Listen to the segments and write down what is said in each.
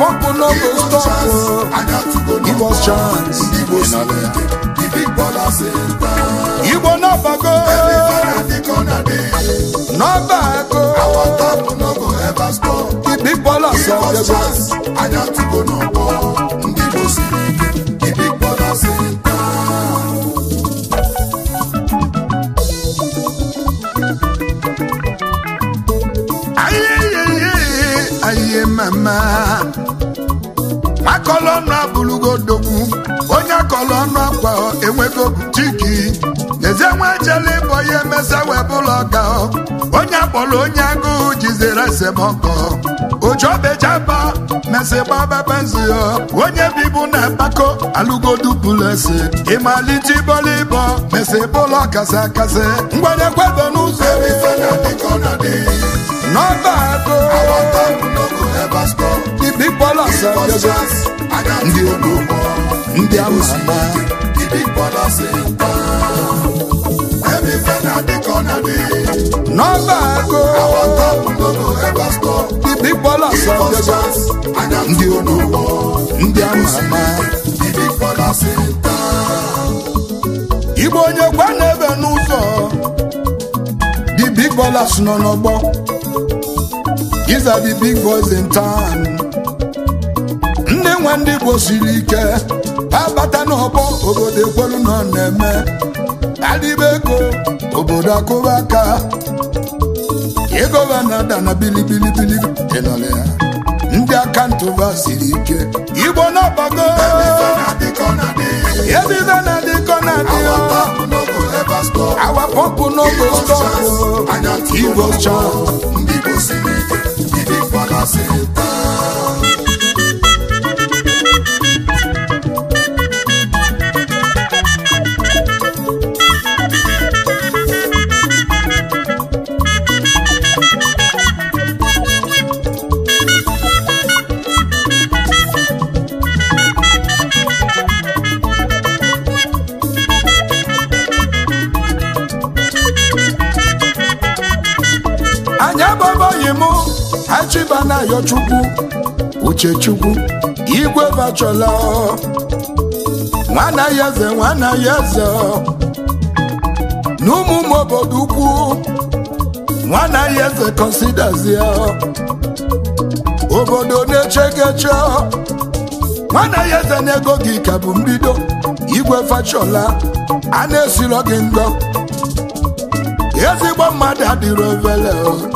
pump no go stop. Give us chance. The big ballers in town. Igbo no bago. No bago. Our top no go ever stop. The big ballers Give of us the chance. I got to go no more. The big ballers in town. Aye mama. Makolo na bulugo dogu. Onya kolo na kwa enwego butiki. Neze nwa jele boye mesa webuloga. Onya bolo onya gu jizera semoko. Ojo bejaba mese baba benzio. Onye bibu na bako alugo dupulese. Imaliti bolibo mese bolo kasa kase. Ngwanye kwebe nuze. No bago. Our top no go ever stop. The big ballers Give of us the chance. I got to go no more. Ndị amama. The big ballers in town. Every fan at the corner day. No bago. Our top no go ever stop. The big ballers Give of us the chance. I got to go no more. Ndị amama. The big ballers in town. Igbo onye gwa n'ebe n'ụzọ. The big ballers nọ n'ọgbọ. These are the big boys in town. Ndị nwe ndị Igbo siri ike. Abata n'ọgbọ obodo ekwelu nọ na-eme. Adịbe ego obodo akụba aka. Ego ba na-ada na bilibilibili ịnọrọ ya. Ndị aka ntụba siri ike. Igbo n'ọbago. Every fan at the corner day. Ebibe na-adịkọ na-adị Our ọ. top no go ever stop. Our pump no go stop. Give us chance. Ndị Igbo siri ike. The big ballers in town. Anya babaghị m achịbana ya Chukwu Uchechukwu Igwe Bachola nwana ya eze n'ụmụ m obodo ukwu nwana ya eze considers ya obodo na-echegeche nwana ya eze na-ego gị ka bụ mbido Igwe Bachola a na-esiro gị ngọ ezigbo mmadụ adịrị ovele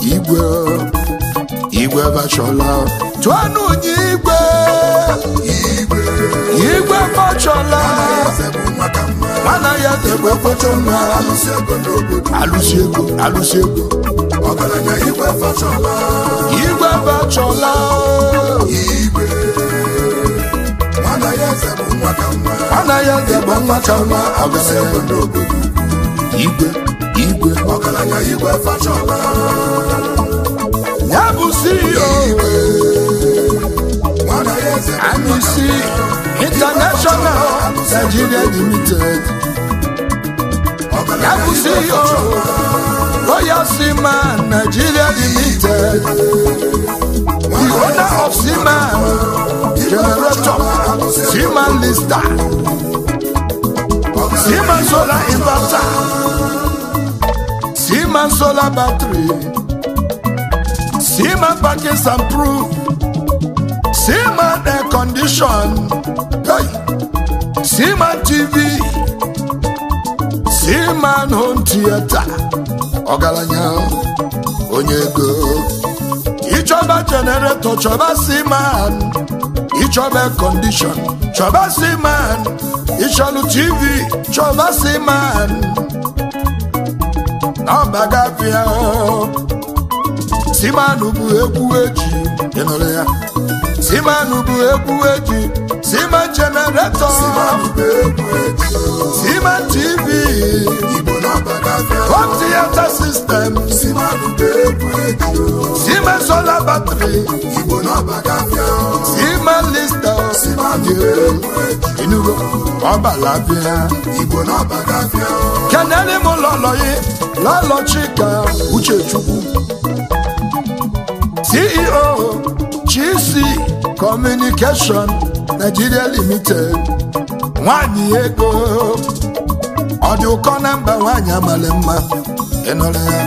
Igwe Bachola tụọnụ unyi Igwe Bachola mana ya debe kwecha nwa alụsi ego Ọgaranya Igwe Bachola. Igwe Bachola Mana ya eze bụ nwa ka mma. mana ya debe nwa ka nwa ọgaranya Igwe Ọgaranya Igwe Bachola. ya bụ CEO Mana ya eze bụ anyị si International Nigeria Limited ya bụ CEO Royal Seaman Nigeria Limited the owner of Seaman Generator Seaman Lister Seaman Solar Inverter Seaman Solar Battery Seaman Package and Proof Seaman Air Condition hey. Seaman TV Seaman Home Theater ọgaranya onye ego ịchọba generator chọba Seaman ịchọba air condition chọba Seaman ịchọlụ TV chọba Seaman n'ọbagafịa Seaman bụ egwu eji ịnụrụ ya Seaman bụ egwu eji Seaman generator Seaman TV home theater system Seaman solar battery Seaman Lister inugo ọbalabịa kenele m lọlọ Chika Uchechukwu CEO GC Communication Nigeria Limited nwanyị ego ọ dị ụkọ na mba nwanyị amala mma ịnọrọ ya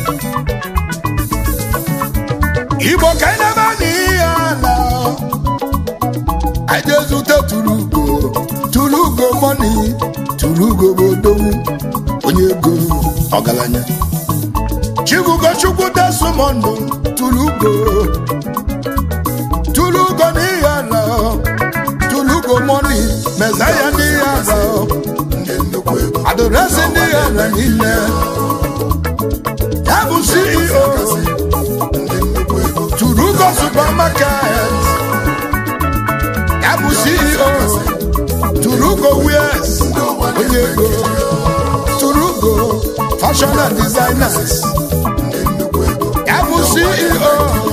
Igbo ka anyị na-ebe n'ihe ala anyị ezute Tulugo money Tulugo bụ odogwu onye ego ọgaranya Chibugo Chukwu Desmond Tulugo n'ihe ala Tulugo money Mezaya n'ihe ala Adoresi n'ihe ala niile ya bụ CEO Tulugo Supermarket ya bụ CEO Tulugo Wears onye ego Tulugo Fashion and Designers ya bụ CEO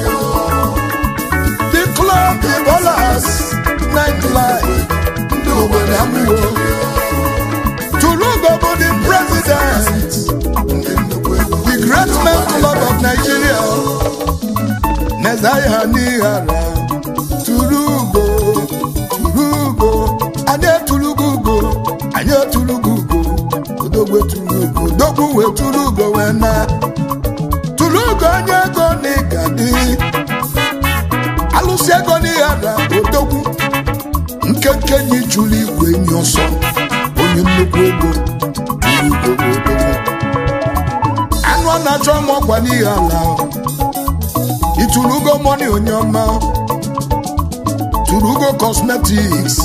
The Club The Ballers Nightlife Tulugo bụ the president the Great Men Club of Nigeria Mezaya Nihara Tulugo Anye Tulugo Odogwe Tulugo wena Tulugo anye ego n'igadi alụsị ego n'ihara odogwu nkenke nyi jụrụ igwe enyi ọsọ onye nnukwu ego Tulugo odogwu anụ a na-achọ ọgwa n'ihara Tulugo money onye ọma Tulugo Cosmetics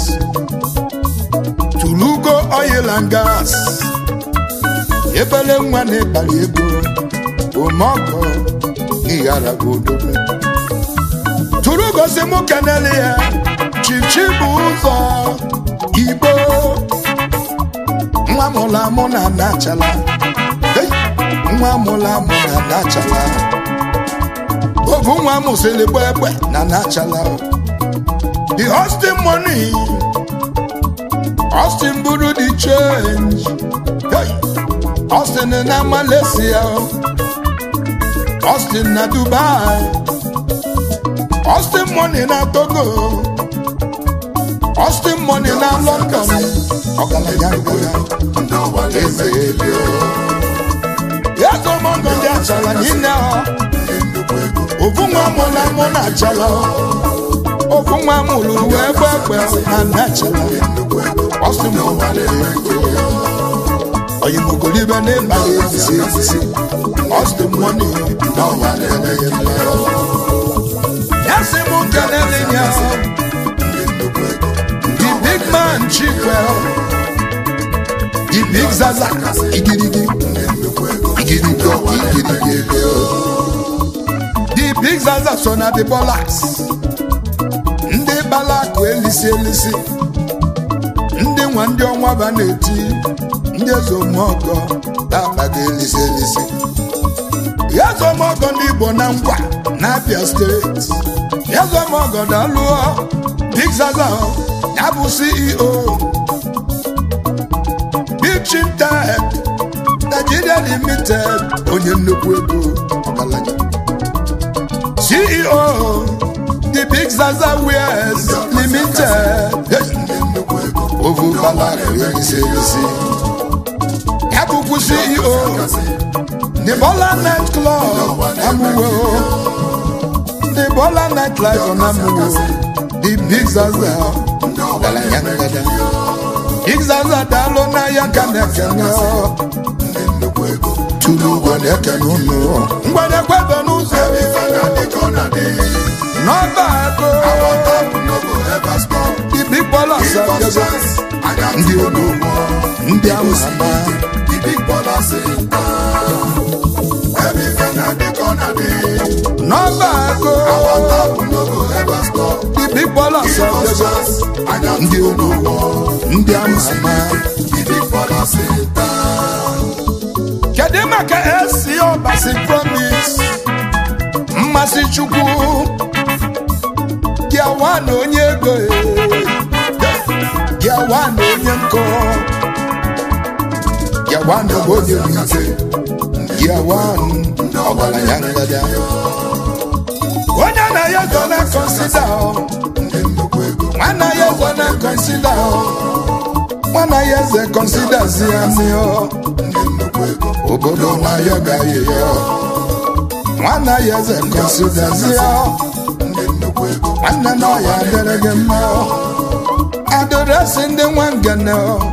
Tulugo Oil and Gas ebele nwa na-ekpali ego omeọkọ n'ihara odogwu Tulugo si mụ kenele ya chichi bụ ụzọ Igbo nwa mụla mụ na anachala nwa mụla mụ na anachala ovu nwa mụsịrị gbegbe na anachala the Austin money Austin buru the change Austin na Malaysia Austin na Dubai Austin money na Togo Austin money na London ọgaranya ya zomongo ndị achala niile ofu nwa mụla mụ na achala ofu nwa mụrụ wee gbegbe na nachala Austin money oyi mugolibe n'ịbalị ezisi Austin money na ọgaranya Yes, the big man Chipwell, the big Zaza, Igirigi, the big Zaza son of the Bolas, Nde Balak, Elisi, Nde Wandi on Wabaneti, Nde Zomoko, Tabag Elisi, Yazomoko ni Bonamba, Napia State. Yes, I'm a god, Alua, Big Zaza, Yabu CEO, Big Chintek, Nigeria Limited, Onyen Nukwego, CEO, the Big Zaza Wears Limited, Ovu Balak, Yabu CEO, the Bola Night Club, Amuwo. The Bola Nightlife on Amuwo, the Big Zaza, Big Zaza Dalona Yakanekano, Tulugo Nekano, Mbada Kwabano, not bad, the Big Bola Zaza, the Big Bola not bad, the big baller Kademaka SEO Basic Promise Masichuku Giawano Nyego Giawano Nyanko Giawano Bodyate Giawano Obalayanga Wanyana ya gonna consider nwana ya eze na kọnsida nwana ya eze kọnsida ziamio obodo na ya gaghị ya nwana ya eze kọnsida zia nwanne na ya dere gị mma adịrịsị ndị Nwangene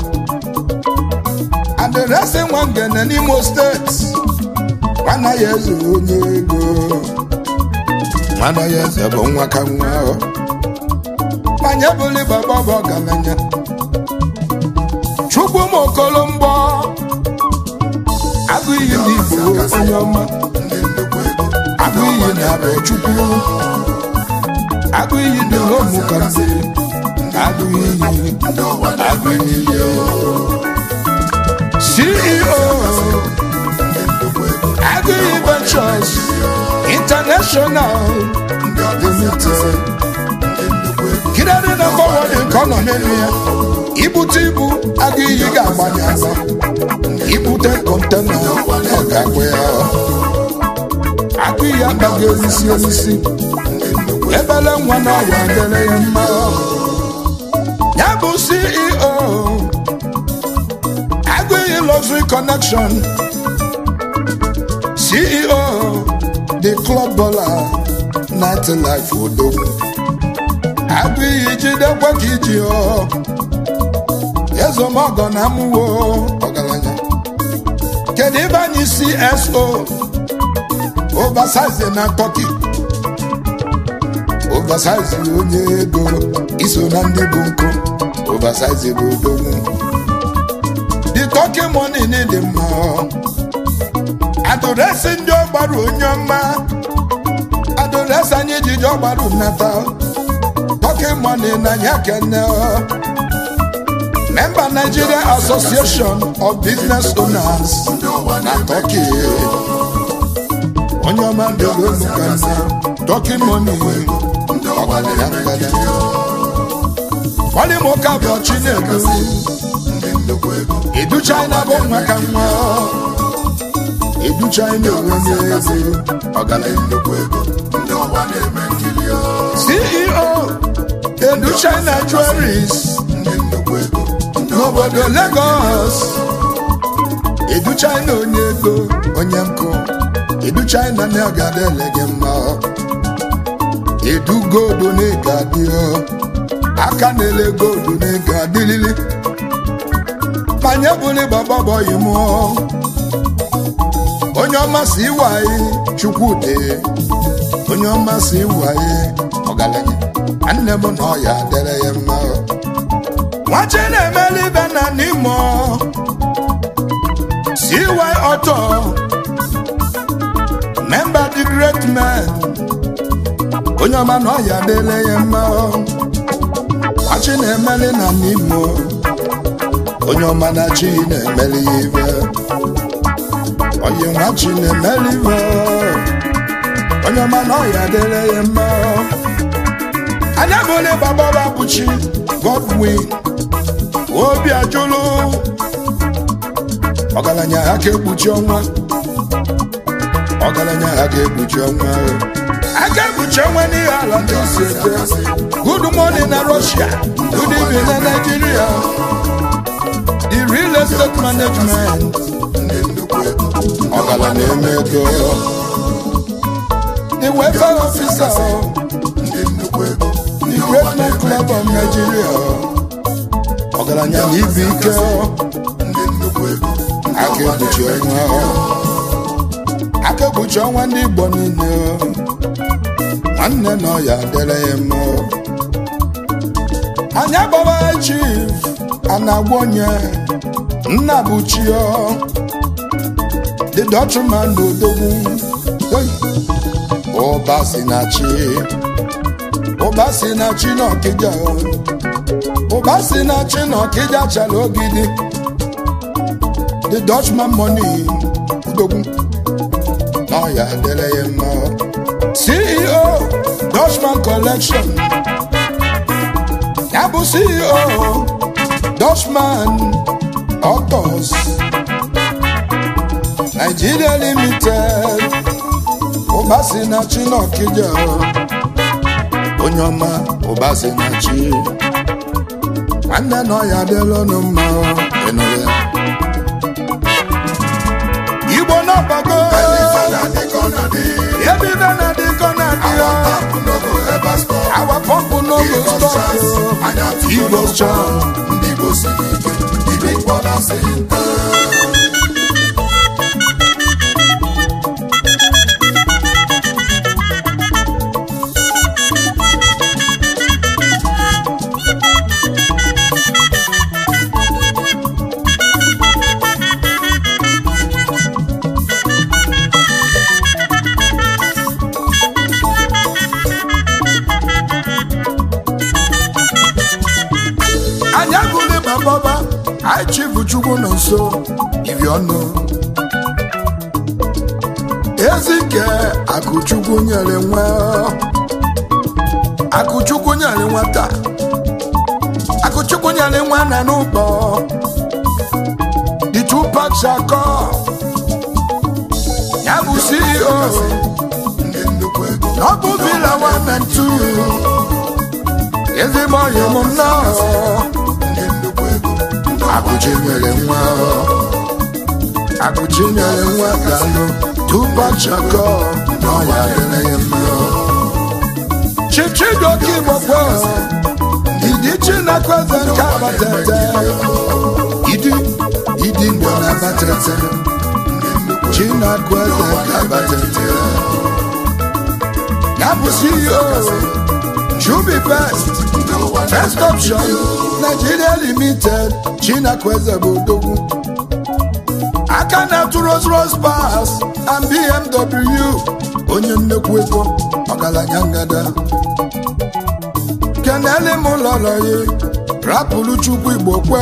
adịrịsị Nwangene n'Imo steeti nwana ya eze onye ego nwana ya eze bụ nwa ka nwa manya bụli baba bụ ọgaranya Chukwu m Okolomgbọ agụ iyi n'Igbo onye ọma agụ iyi na-abụ Chukwu agụ iyi dị n'ụmụ kambe agụ iyi CEO agụ iyi Ventures International Limited kidari na forward economy ya ibute ibu agụ iyi ga-agbanye asa ibute kontena ọ ga-agwa ya agụ iyi agaghị elisi ebele nwa na ọwa dere ya mma ya bụ CEO agụ iyi Luxury Connection CEO the Club Baller Nightlife Odogwu agụ iyi jidekwa ka iji ezomọgọ na amụwo ọgaranya kedu ebe anyị CSO oversize na Turkey oversize onye ego iso na ndị bụ nkụ oversize bụ odogwu the Turkey money need mma adụresị ndị ọgbaru onye ọma adụresị anyị jiji ọgbaru nnata Turkey money na ya kene member Nigeria Association of Business Owners na Turkey onye ọma ndị olumukanda Turkey money ọgaranya ngada Olimoka bụ Chinedu Edu China bụ nwa ka nwa Edu China onye ego ọgaranya CEO Edu China Jewelries n'obodo Lagos Edu China onye ego onye nkụ Edu China na ọgadele gị mma Edu gold na-ega dị aka na-ele gold na-ega dịlili manye bụli baba boyi mụọ onye ọma si iwaye Chukwude onye ọma si iwaye ọgaranya nne m na ọ ya dere ya mma nwachi na-emeli ibe na n'Imo CY Auto member the great man onye ọma na ọ ya dere ya mma nwachi na-emeli na n'Imo onye ọma na chi na-emeli ibe onye nwachi na-emeli ibe onye ọma na ọ ya dere ya mma anya bụli baba babuchi Godwin obi ajụlụ ọgaranya ha ga-ekpuchi ọnwa ọgaranya ha ga-ekpuchi ọnwa a ga-ekpuchi ọnwa n'ihe ala ndị isi ete good morning na Russia good evening na Nigeria the real estate management ọgaranya eme ego the welfare officer the great man club of Nigeria ọgaranya na ibu ike aka ekpuchi ọnwa ndị Igbo niile nwanne na ọ ya dere ya mma anya gbara Chief Anagwa onye nna bụ Chio the Dutchman na Odogwu ụba si na chi n'Ọkịja ụba si na chi n'Ọkịja chala ogidi the Dutchman money Odogwu na ọ ya dere ya mma CEO Dutchman Collection ya bụ CEO Dutchman Autos Nigeria Limited ụba si na chi n'Ọkịja onye ọma ụbasị na chi nwanne nọ ya dịlụ nụ mma ịnụrụ ya Igbo n'ọbago ebibe na dịkọ na dị our pump no go stop Igbo strong ndị Igbo siri ike ibe ịkpọla senta I chief Chukwu nọ nso if you know Ezike Akụchukwu nyere nwa Akụchukwu nyere nwata Akụchukwu nyere nwa na n'ụgbọ the Tupac Shakur ya bụ CEO n'ọbụ Villa 1 and 2 ezigbo onye m nnọọ Akụchinyere nwa galụ Tupac Shakur n'ọya dịrị ya mma Chichidoke Igbokwe Idi Chinakweze nke Abatete Idi Igbo na Abatete Chinakweze nke Abatete ya bụ CEO Chubi First Option Nigeria Limited Chinakweze bụ odogwu aka na-atụ Rolls Pass and BMW onye nnekwu ego ọgaranya ngada kenele m lọrọ ya rapụrụ Chukwu Igbokwe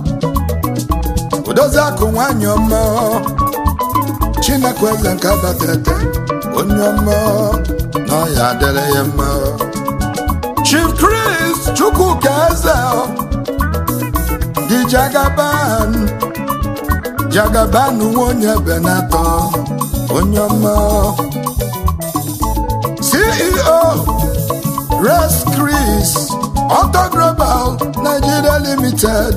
odozi akụ nwanyị ọma Chinakweze nke Abatete onye ọma na ọya adịrị ya mma Chief Chris Chukwuka Eze di Jagaban onye Benato onye ọma CEO Res Chris Auto Global Nigeria Limited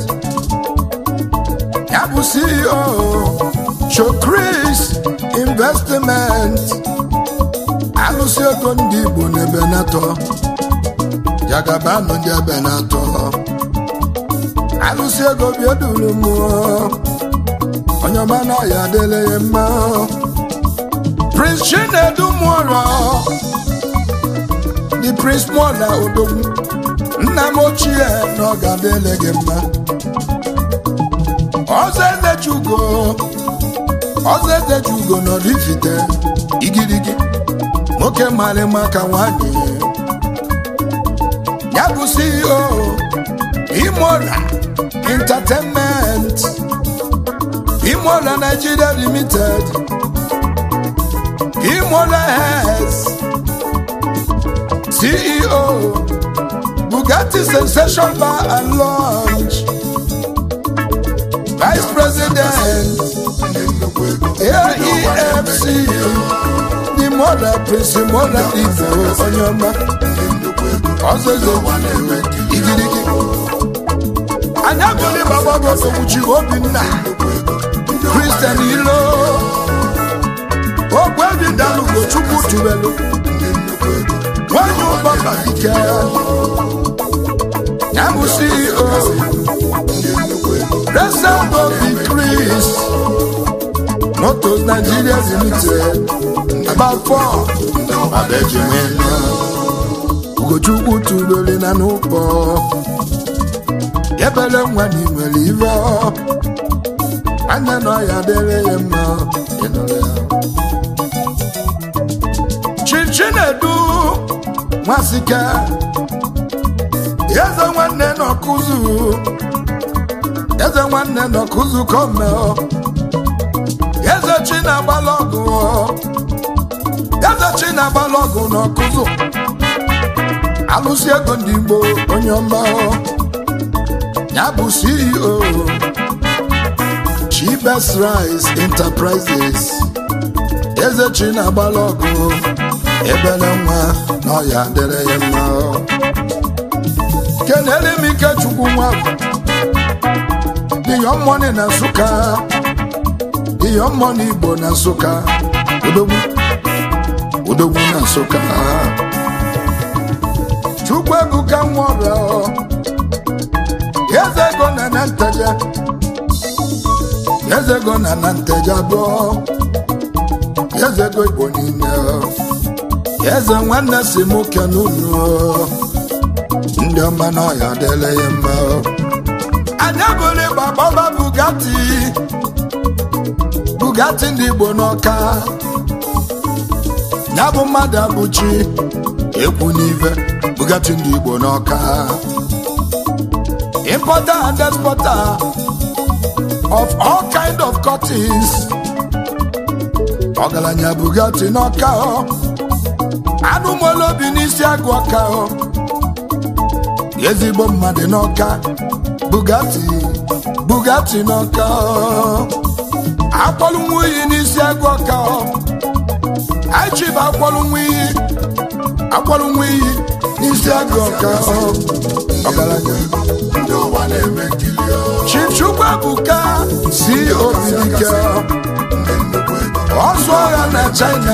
ya bụ CEO Show Chris Investment alụsị ego ndị Igbo na Benato Jagaban ndị Benato alụsị ego bieduru mmụọ onye ọma na ọya adịrị ya mma Prince Chinedu Mụọrọ the Prince Mụọrọ odogwu nna m ochie na ọ ga-adịrị gị mma Ọzọ Eze Jugo nọrọ Ifite igirigi nwoke mara maka nwanyị ya bụ CEO Imola Entertainment Imola Nigeria Limited Imola Health CEO Bugatti Sensation Bar and Lounge Vice President AEFC Imola Prince Imola Igbo onye ọma Ọzọ igirigi anya bụli baba gosogbuchi Obinna Christian Ilo Ogwebi Dalugo Chukwu Tubelu nwanyị ụbọba dike ya bụ CEO Resembobi Chris Motos Nigeria Limited about 4 Abejimena Ugochukwu Tubelu na n'ụkpọ ebele nwa n'imere ive anya na ọya dịrị ya mma Chinedu Nwasike Eze nwanne n'ọkụzụ kome Eze Chinagbalọgụ n'ọkụzụ alụsị ego ndị Igbo onye ọma ya bụ CEO Chibes Rice Enterprises Eze Chinagbalọgụ ebele nwa na ọya dịrị ya mma kenele m Ikechukwu nwa the young money na Nsụka the young money Igbo na Nsụka odogwu na Nsụka Chukwuebuka Nwaọra Eze ego na Nteje Eze ego na Nteje abụọ Eze ego Igbo niile Eze nwanne si mụ kenunu ndị ọma na ọya dịrị ya mma anya bụrụ gbagba Bugatti ndị Igbo n'Ọka ya bụ mmadụ abụchi ekwu n'ive Bugatti ndị Igbo n'Ọka importer and exporter of all kind of cuttings ọgaranya Bugatti n'Ọka anụmolobi n'isi agụ Ọka ezigbo mmadụ n'Ọka Bugatti n'Ọka akwọlụ nwa iyi n'isi agụ Ọka achiba akwọlụ nwa iyi n'isi agụ Ọka ọgaranya ndị ụwa na-eme nkili Chukwuebuka CEO Bidike ọsụ ọha na China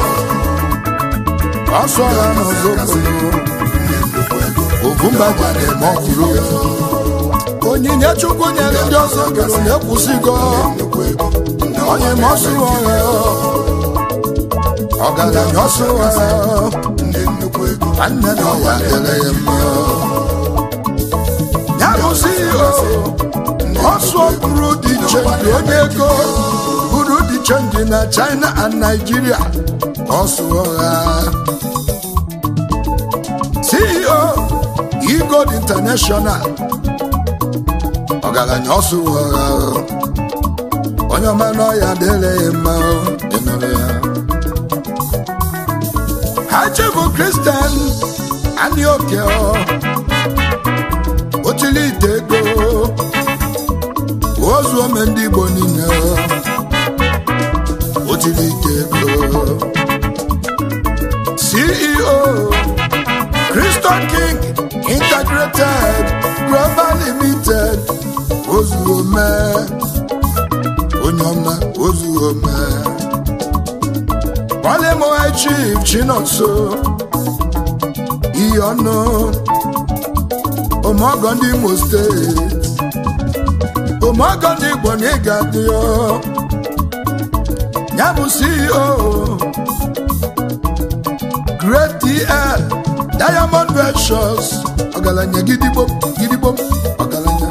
ọsụ ọha na Ozokolo Ovumba jere ma ọ kwuru onyinye Chukwu nyere ndị ọzọ goro na-ekwusigo onye ma ọsụ ọha ọgaranya ọsụ ọha nwanne na ọya dịrị ya mma ya bụ CEO ọsụ buru dị chenji onye ego buru dị chenji na China and Nigeria ọsụ ọha CEO Eagle International ọgaranya ọsụ ọha onye ọma na ọya dịrị ya mma emere ya ha chịbụ Christian Anioke otilite ego ozu ome ndị Igbo niile otilite ego CEO Crystal King Integrated Global Limited ozu ome onye ọma ozu ome Olemoha Chief Chinonso ihe ọnụ Omogo ndị Imo Steeti Omogo ndị Igbo na ịga dị ya bụ CEO Great DL Diamond Ventures ọgaranya gidigbo ọgaranya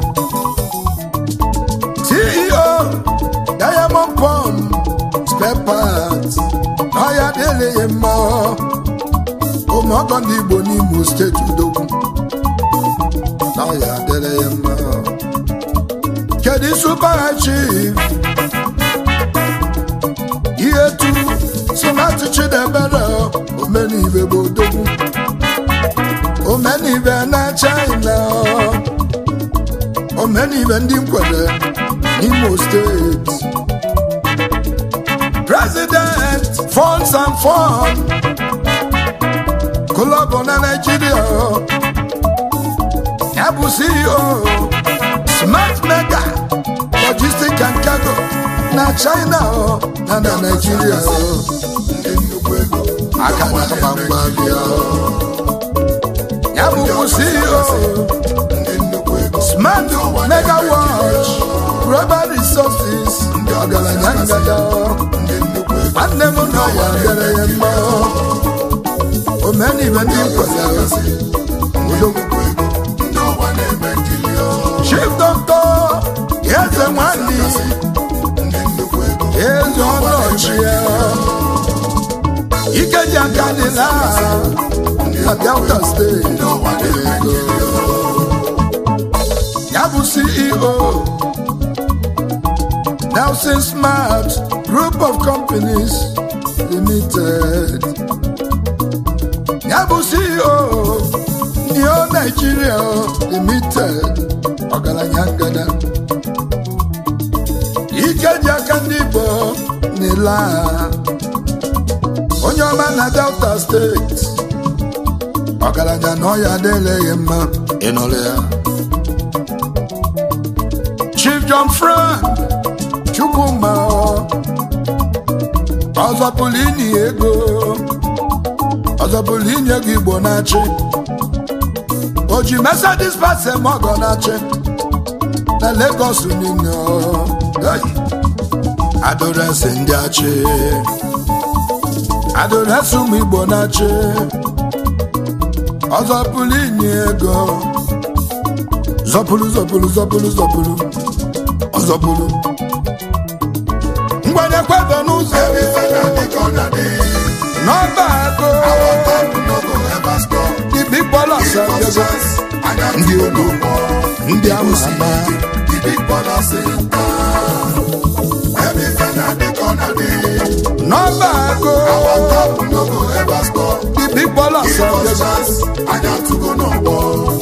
CEO Diamond Pump Spare Parts n'ọya dịrị ya mma Omogo ndị Igbo n'Imo Steeti udogwu n'ọya dịrị ya mma kedu Super Chief ihe tu Smart Chidebere omenibe bụ odogwu omenibe na China omenibe ndị nkwere n'Imo Steeti President Funds and Fund Club na Nigeria ya bụ CEO Smart Mega Logistics and Cargo na China na Nigeria aka na gbangba bịa ya bụ CEO Smart Mega Watch Global Resources ọgaranya ngada nwanne m na ya dere ya mma omenibe ndị nkwere Chief Doctor Eze Nwanni Eze Ọnọchie Ikeji Akadịla na Delta State ya bụ CEO Nelson Smart Group of Companies Limited ya bụ CEO Neo Nigeria Limited ọgaranya ngada Ikeji aka ndị Igbo n'ila onye ọma na Delta steeti ọgaranya na ọya adịleghị mma ịnụrụ ya. Chief John Frank Chukwuma ọzọpụrụ inye ego ọzọpụrụ inye gị Igbo na-achị o ji Mercedes pasem ọgọ na-achị na Lagos niile adọrọsị ndị achị adọrọsị ụmụ Igbo na-achị ọzọpụrụ inye ego zọpụrụ zọpụrụ zọpụrụ zọpụrụ ọzọpụrụ ngwanye kwebe n'ụzọ n'ọba ego the big ballers abịago ndị ego ndị ama ama n'ọba ego the big ballers abịago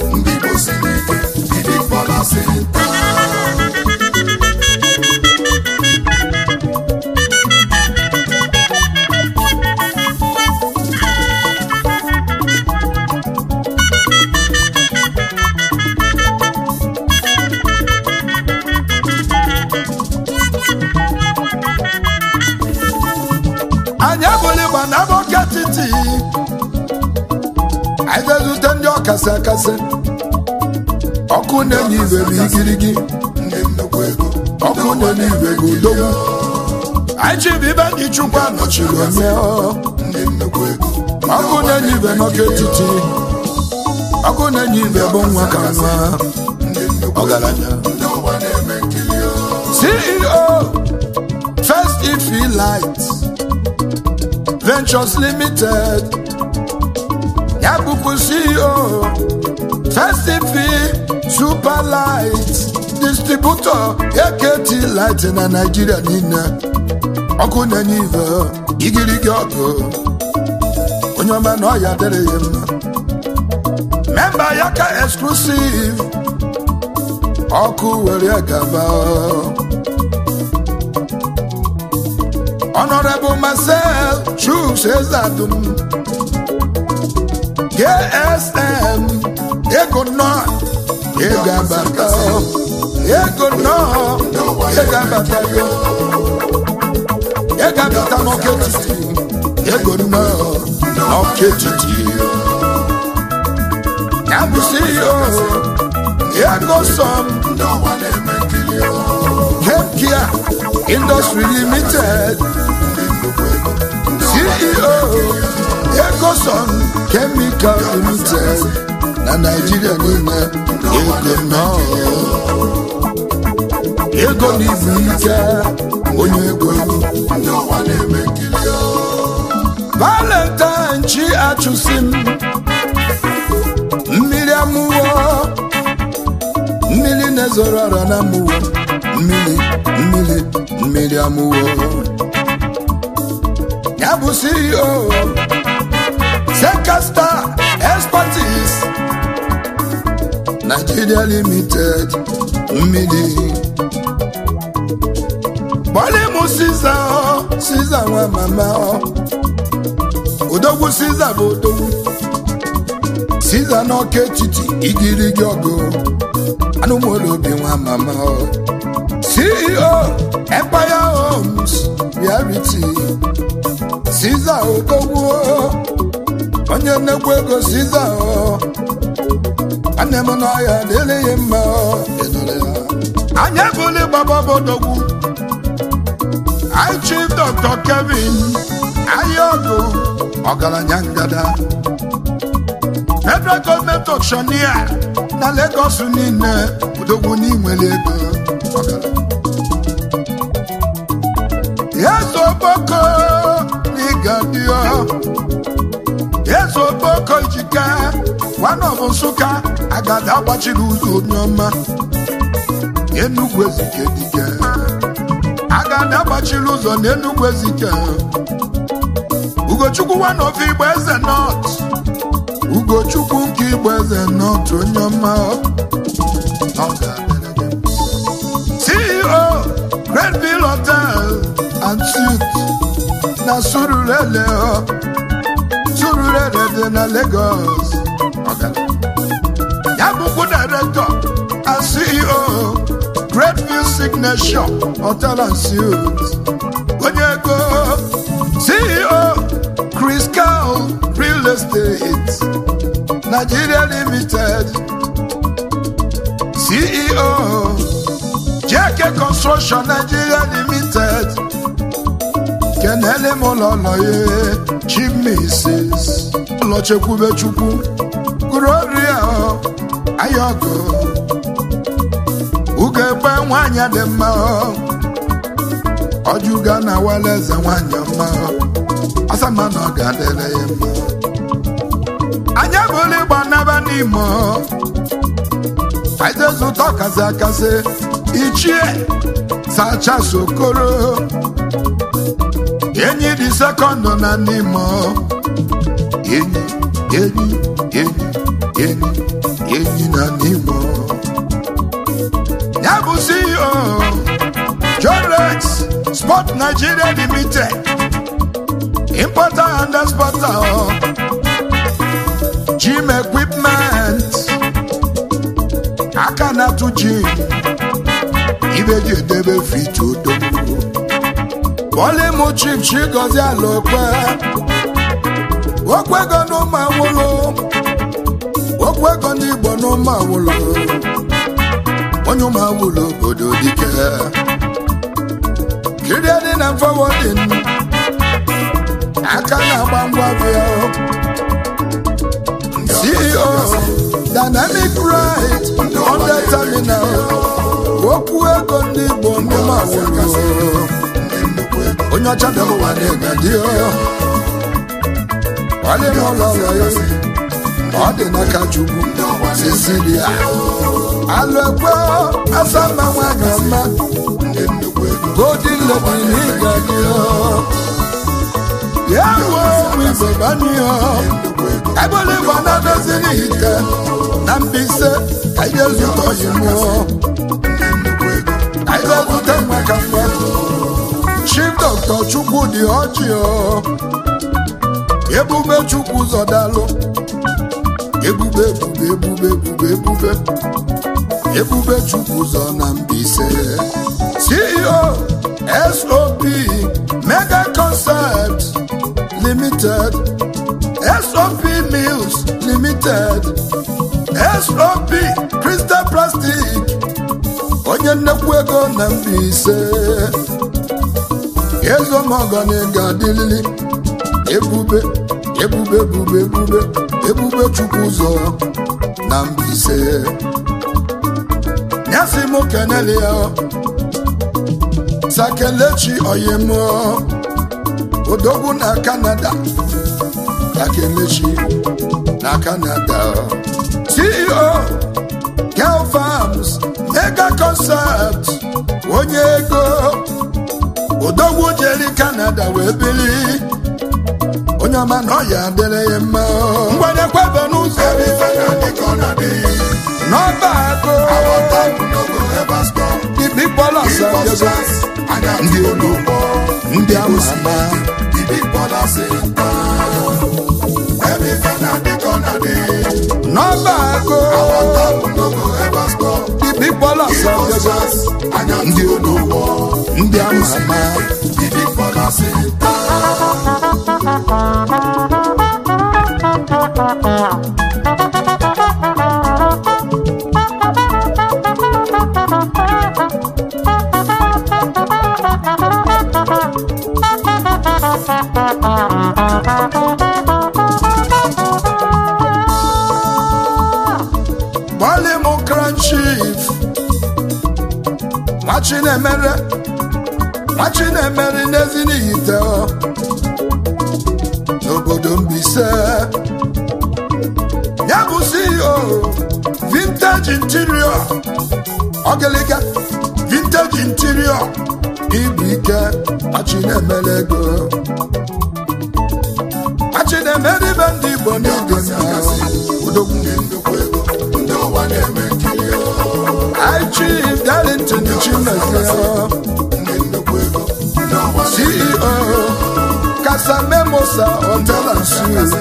anya bụlịgba na bọketiti anyị zute ndị ọkasị akasị ọkụ na-enye ibe bụ igirigi ọkụ na-enye ibe bụ udogwu anyị chibu ibe ndị Chukwu anọchiri onye ọkụ na-enye ibe n'ọketiti ọkụ na-enye ibe bụ nwa ka nwa ọgaranya CEO First Ife Light Ventures Limited ya bụkwa CEO First Ife Super Light Distributor AKT Light na Nigeria niile ọkụ na-enye ibe igirigi ọkụ onye ọma na ọya dịrị ya mma memba ya ka exclusive ọkụ were gaba Honorable Marcel Chuks Ezadum KSM Ego no Ego abata Ego no Ego abata Ego abata no ketiti Ego no ketiti Yabu CEO Ego som Kepkia Industry Limited CEO Ecoson Chemical Limited na Nigeria niile ego no ego n'ibu ike onye ego Valentine chi achụsim mmiri amụwo mmiri na-ezoro ọra na amụwo mmiri amụwo ya bụ CEO Sekastar Expertise Nigeria Limited mmiri Bọlimu Caesar nwa mama odogwu Caesar bụ odogwu Caesar n'ọka etiti igirigi ọgụ anụmụlụ obi nwa mama CEO Empire Homes Reality Caesar odogwu onye nnekwu ego Caesar nwanne m n'ọhịa na-eleghị mma anya bụli gbaba odogwu Chief Dr. Kevin Ayogo ọgaranya ngada Federal Government Auctioneer na Lagos niile odogwu n'inwere ego Yezo Boko n'Igadio Yezo Boko Ijika one of Nsụka agada agbachiri ụzọ onyeọma Enugu Ezike dike agada agbachiri ụzọ n'Enugu Ezike Ugochukwu one of Igbo Eze North Ugochukwu nke Igbo Eze North onyeọma CEO Grandville Hotel and Suites na Surulere Surulere dị na Lagos ya bụkwa director and CEO Great View Signature Hotel and Suites onye ego CEO Chris Carl Real Estate Nigeria Limited CEO JK Construction Nigeria Limited Kenele Mololoye Chief Mrs. Lochekwube Chukwu Gloria Ayogo Ugebe nwanyị dị mma Ojuga na waleze nwanyị mma Asama na ọ ga-adịle ya mma Anya bụli gbanaba n'Imo Aizezu tọkasị akasị Ichie Sacha Sokoro Enyi dị sekọndụ na n'Imo Enyi na n'Imo ya bụ CEO John Rex Sport Nigeria Limited Importer and Exporter Gym Equipment aka na-atụ gym ibe ji edebe fit odogwu Bọlịmụ Chief Chigozie Alokwe Okwego n'ụmụ awụlụ Okwego n'Igbo n'ụmụ awụlụ onye ụmụ awụlụ obodo dike kirie dị na forwarding aka na-agba ngwa bịa CEO Dynamic Right on the terminal okwu ego ndị Igbo n'ụmụ awụlụ onye ọcha bịara ụwa na-egadi ọ dị n'aka Chukwu Cecilia Alokwe Asama nwanyị ọma Golden Lady n'ịgadi ya nwe Igbo banyo ebole Igbo na-adozi n'ite na Mbaise ka ije zụta oyimụọ ka ije zụta nwaka mma Chief Dr. Chukwudi Ọjịọ Ebube Chukwu Zọdalụ Ebube Chukwu Zọ na Mbaise CEO SOP Mega Concept Limited SOP Mills Limited SOP Crystal Plastic onye nnekwu ego na Mbaise Ezomogani ga-adịlili Ebube Chukwu Zọ na Mbaise nyasị mụ kenele ya Sakelechi Oyemo odogwu na Canada Sakelechi na Canada CEO Girl Farms Mega Concept onye ego odogwu jeri Canada wee bili onye ọma na ọ ya adịrị ya mma ngwanye kwebe n'ụzọ n'ọba akụ Big Ballers ndị olu ndị ama ama n'ọba akụ Big Ballers ndị olu ndị ama ama Bọlịmụ Grand Chief Nwachinemere n'ezi n'iyite n'obodo Mbaise ya bụ CEO Vintage Interior Ogiliga Vintage Interior ibu ike Nwachinemere ego Nwachinemere ibe ndị Igbo n'oge odogwu Chief Darlington Chineke CEO Casamemosa Hotel and Suites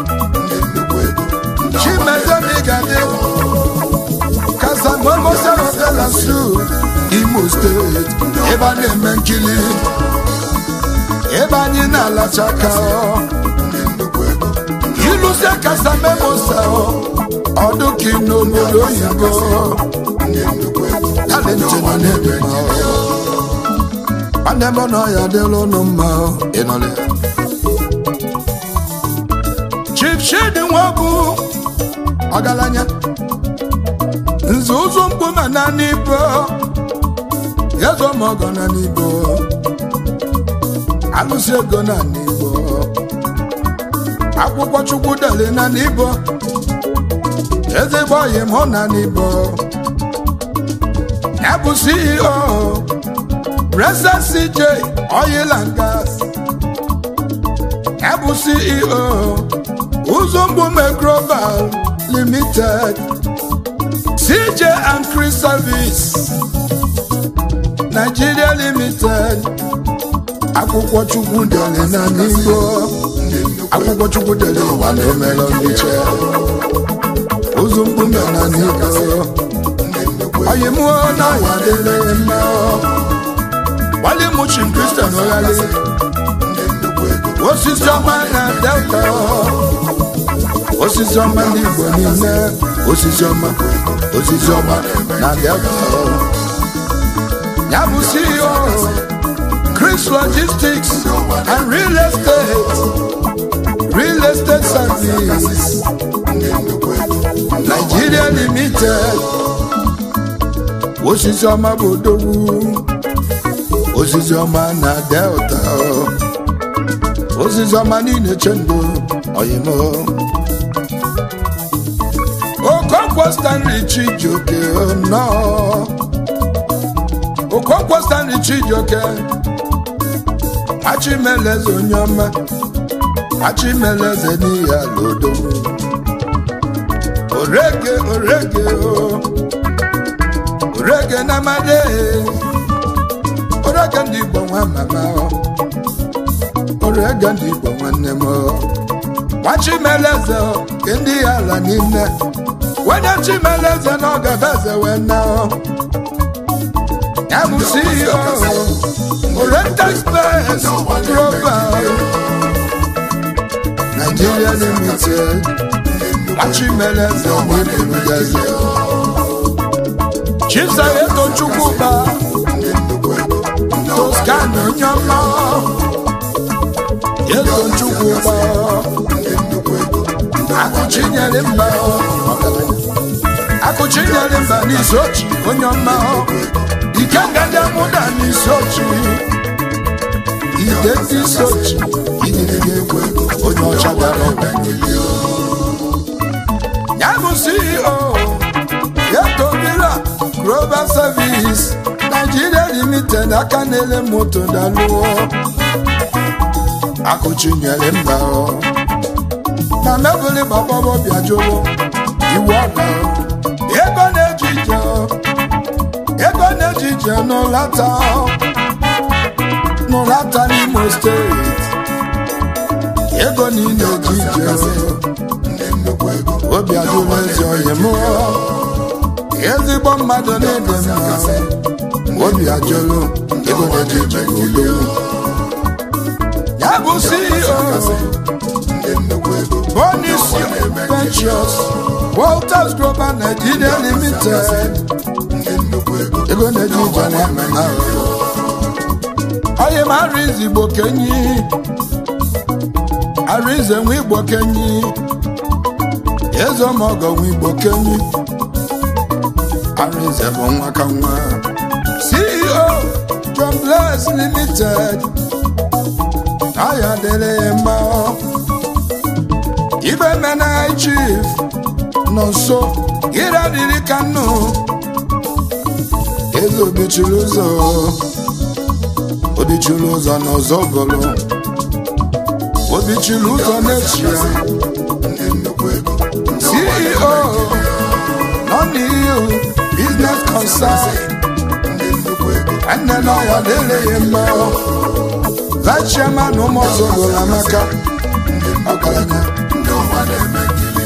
Chimezemigade Casamemosa Hotel and Suites Imo State Ebani Menkili Ebani Nalachaka Iluse Casamemosa Oduki no Modo Yibo Talented on every I never know ya delo no more inole. Chief Shady Wabu Agalanya Nzuzu Mpuma na nibo Yezo Mogo na nibo Alusego na nibo Akwụkwọ Chukwu dele na nibo Ezigbo Yemo na nibo Yabu CEO Resa CJ Oil and Gas Abu CEO Uzumbume Global Limited CJ and Chris Service Nigeria Limited Akwụkwọ Chukwu dele na n'Igbo Akwụkwọ Chukwu dele wane melo n'iche Uzumbume na n'Igbo Oyimuo na ya dele meo Wale Muchin Christian Oyale Osisioma na Delta Osisioma n'Igbo niile Osisioma na Delta Yabu CEO Chris Logistics and Real Estate Service Nigeria Limited Osisioma Bodowu Osisioma na Delta Osisioma niile chendo oyimo Okonkwo Stanley Chijioke no Okonkwo Stanley Chijioke Achimeleze onyoma Achimeleze ni ya lodo Orege na made Orega ndị Igbo nwa mama Orega ndị Igbo nwanne m Wachimeleze ke ndị ala niile Wena Chimeleze na ọ gabeze wena Yabu CEO Oriental Express Global Nigeria Limited Wachimeleze n'Ibirugeze Chief Sayeto Chukwuba Toscano Nyama Yeto Chukwuba Akuchinyere mba n'isochi Onyama Ikengada muda n'isochi Ideti sochi Idirigekwe Onyocha daro Yabu CEO Yeto Mira Global Service Nigeria Limited akanele moto daluo Akuchinyele mbao Na mebuli baba biajolo Iwaka Ego nejije no lata n'Imo State Ego ni nejije Obiajolo ezi oyemo Ezigbo mmadụ n'ede mma Obiajolo Ego nejije udo Yabu CEO Bonus Ventures Walters Global Nigeria Limited Ego nejije nwa Oye ma Arize Igbo Kenyi Arize nwa Igbo Kenyi Ezomogo nwa Igbo Kenyi Arize bụ nwa ka nwa CEO John Bless Limited Aya dele mma Ibe mena chief Nonso Ira diri kanu Ezo Obichuluzo n'Ozogolo Obichuluzo n'Echia CEO Non-EU Business Concern And then I dele mma vice chairman ụmụọzọgoro amaka ọgaranya ndị ụwa na-eme nkiri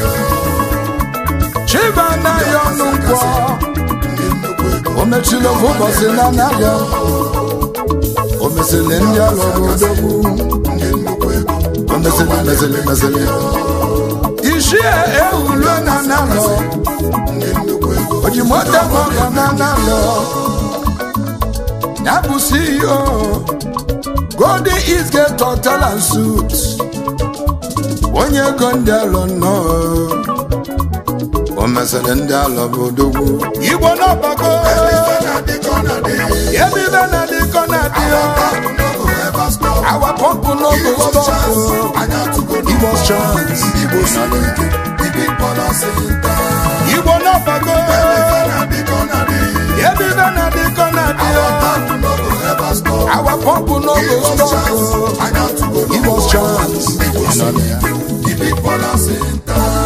chiba anaghị ọnụ nkwọ ndị nnukwu ego o mechiri ofu ụbọchị na anaghị o mesịrị ndị alụ odogwu ndị nnukwu ego o mesịrị ichie ehulue na nanọ ndị nnukwu ego o ji moto ọga na nanọ ya bụ CEO Golden East Gate Hotel and Suites onye ego ndị alụ nnọọ o mesịrị ndị alụ bụ odogwu Igbo n'ọbago ife na-adịkọ na-adị ebibe na-adịkọ na-adị abụ n'ogo ebe stọọ our pump no go stop anya tụgo Igbo chance Igbo siri ike Big Brother Center Igbo n'ọbago ife na-adịkọ na-adị ebibe na-adịkọ na-adị abụ n'ogo ebe stọọ our pump no go stop anya tụgo Igbo chance Igbo siri ike Big Brother Center